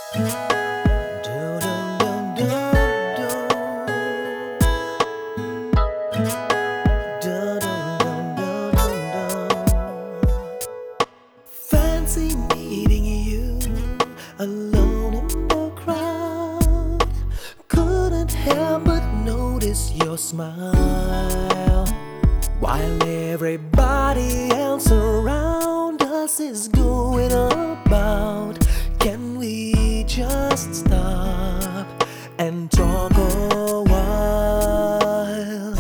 Fancy meeting you alone in the crowd. Couldn't help but notice your smile while everybody else around us is going about. Can we just stop and talk a while?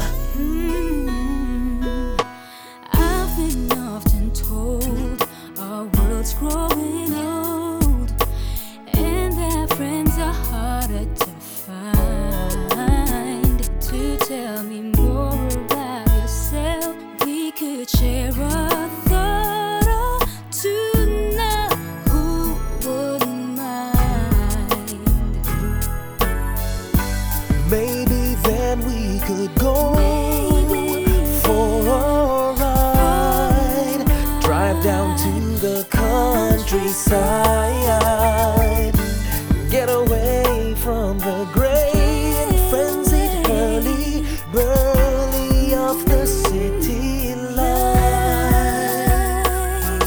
I've been often told our world's growing old, and that friends are harder to find. To tell me more about yourself, we could share a thought or two now. Who wouldn't mind? Maybe then we could go for a ride. Drive down to the countryside. Get away from the gray and frenzied hurly-burly of the city life.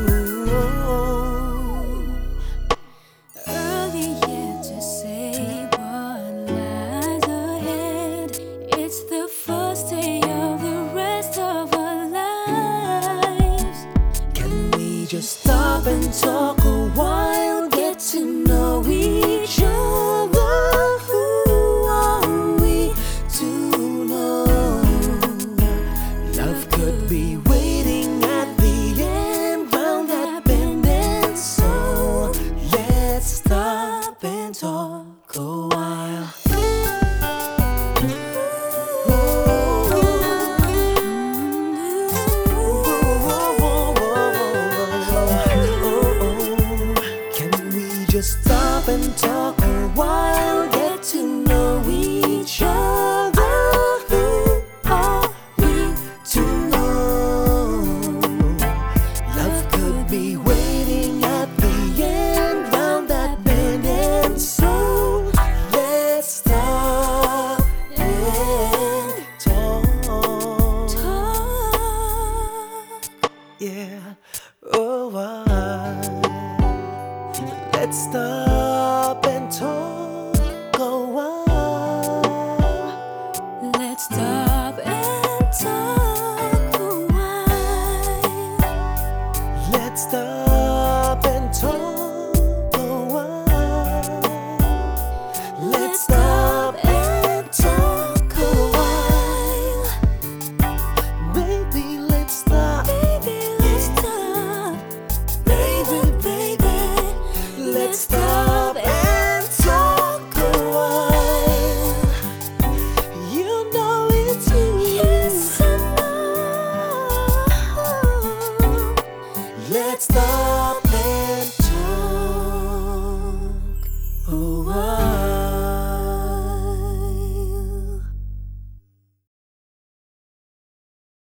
Early yet to say what lies ahead. It's the first day of the rest of our lives. Can we just stop and talk a while? Get to know each other. Who are we to know? Love could be waiting at the end round that bend, and so let's stop and talk a while. Can we just stop and talk a while? Get to know each other. Who are we to know? Love could be waiting at the end round that bend, and so let's stop and talk. Yeah, oh, let's stop and talk a while. Let's start.